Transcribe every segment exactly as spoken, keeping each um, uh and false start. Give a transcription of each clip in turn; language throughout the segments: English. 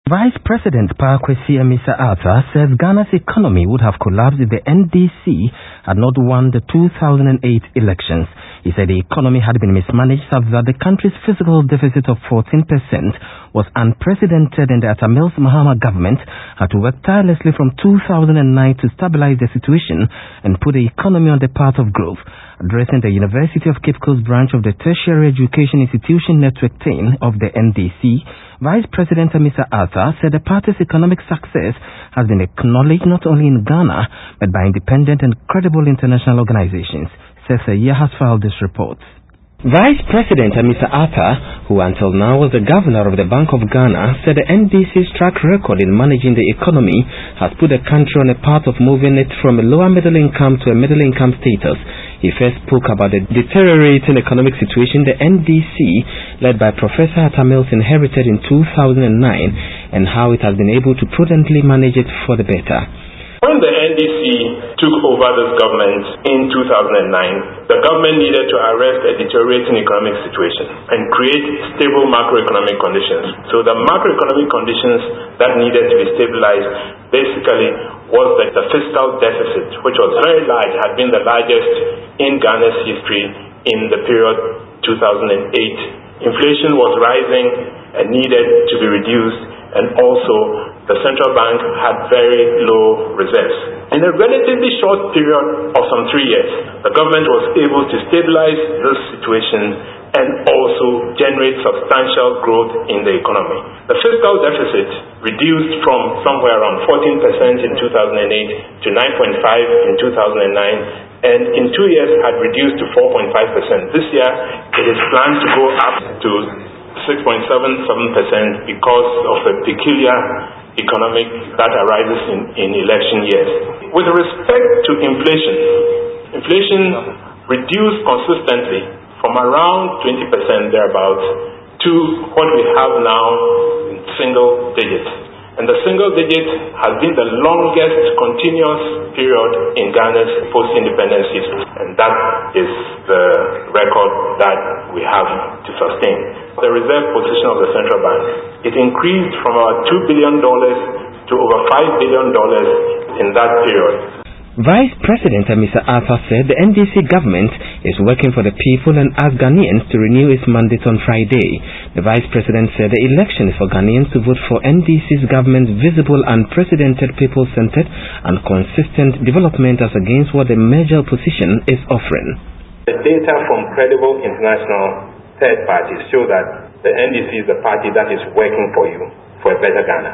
Vice President Pakwesi Amisa-Arthur says Ghana's economy would have collapsed if the N D C had not won the two thousand eight elections. He said the economy had been mismanaged such that the country's fiscal deficit of fourteen percent was unprecedented, and the Atta Mills Mahama government had to work tirelessly from two thousand nine to stabilize the situation and put the economy on the path of growth. Addressing the University of Cape Coast branch of the Tertiary Education Institution Network ten of the N D C, Vice President Amisa-Arthur said the party's economic success has been acknowledged not only in Ghana but by independent and credible international organizations. Sesa Yeh has filed this report. Vice President Amisa-Arthur, who until now was the governor of the Bank of Ghana, said the N D C's track record in managing the economy has put the country on a path of moving it from a lower middle income to a middle income status. He first spoke about the deteriorating economic situation the N D C, led by Professor Atta Mills, inherited in two thousand nine, and how it has been able to prudently manage it for the better. When the N D C took over this government in two thousand nine, the government needed to arrest a deteriorating economic situation and create stable macroeconomic conditions. So the macroeconomic conditions that needed to be stabilized basically was that the fiscal deficit, which was very large, had been the largest in Ghana's history in the period two thousand eight. Inflation was rising and needed to be reduced, and also the central bank had very low reserves. In a relatively short period of some three years, the government was able to stabilize this situation and also generate substantial growth in the economy. The fiscal deficit reduced from somewhere around fourteen percent in two thousand eight to nine point five in two thousand nine, and in two years had reduced to four point five percent. This year, it is planned to go up to six point seven seven percent because of the peculiar economic that arises in, in election years. With respect to inflation, inflation reduced consistently from around twenty percent thereabouts to what we have now in single digits. And the single digit has been the longest continuous period in Ghana's post-independence history. And that is the record that we have to sustain. The reserve position of the central bank, it increased from about two billion dollars to over five billion dollars in that period. Vice President Amisa-Arthur said the N D C government is working for the people and asked Ghanaians to renew its mandate on Friday. The Vice President said the election is for Ghanaians to vote for N D C's government's visible, unprecedented, people-centered and consistent development as against what the major opposition is offering. The data from credible international third parties show that the N D C is the party that is working for you for a better Ghana.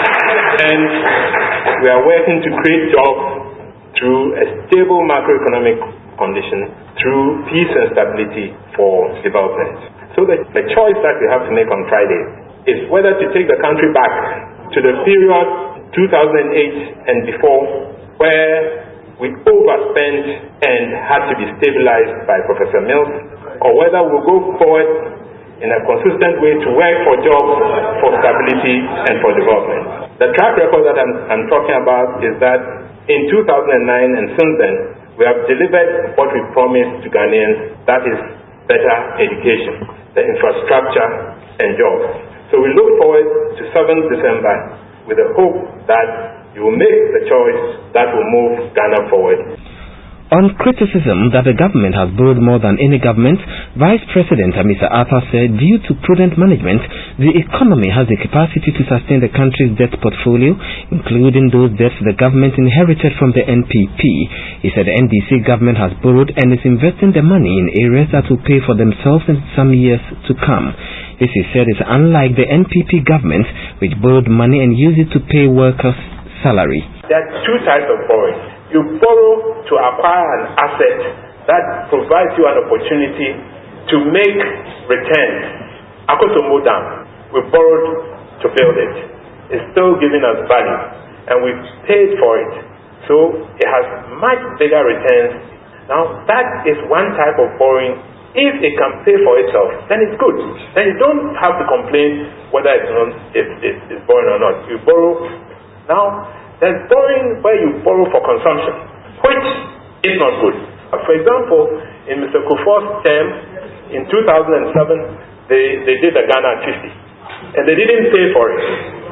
And we are working to create jobs through a stable macroeconomic condition, through peace and stability for development. So the, the choice that we have to make on Friday is whether to take the country back to the period two thousand eight and before, where we overspent and had to be stabilized by Professor Mills, or whether we'll go forward in a consistent way to work for jobs, for stability and for development. The track record that I'm, I'm talking about is that in two thousand nine and since then, we have delivered what we promised to Ghanaians, that is better education, the infrastructure and jobs. So we look forward to seventh December with the hope that you will make the choice that will move Ghana forward. On criticism that the government has borrowed more than any government, Vice President Amisa-Arthur said due to prudent management, the economy has the capacity to sustain the country's debt portfolio, including those debts the government inherited from the N P P. He said the N D C government has borrowed and is investing the money in areas that will pay for themselves in some years to come. This, he said, is unlike the N P P government, which borrowed money and used it to pay workers' salary. There are two types of borrowing. You borrow to acquire an asset that provides you an opportunity to make returns. Akotomo Dam, we borrowed to build it. It's still giving us value, and we've paid for it. So it has much bigger returns. Now, that is one type of borrowing. If it can pay for itself, then it's good. Then you don't have to complain whether it's, not, it's, it's, it's borrowing or not. You borrow. Now, there's borrowing where you borrow for consumption, which is not good. For example, in Mister Kufuor's term, in two thousand seven, they, they did the Ghana at fifty, and they didn't pay for it.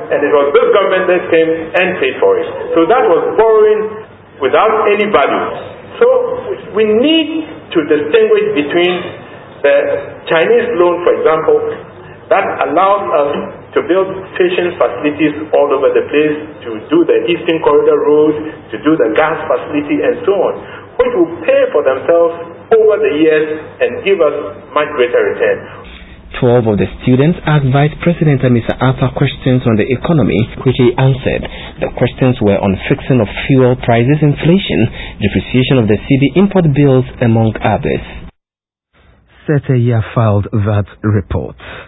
and it was this government that came and paid for it. So that was borrowing without any value. So we need to distinguish between the Chinese loan, for example, that allows us to build station facilities all over the place, to do the Eastern Corridor Road, to do the gas facility and so on, which will pay for themselves over the years and give us much greater return. Twelve of the students asked Vice President Mister Arthur questions on the economy, which he answered. The questions were on fixing of fuel prices, inflation, depreciation of the C D, import bills, among others. Seteya filed that report.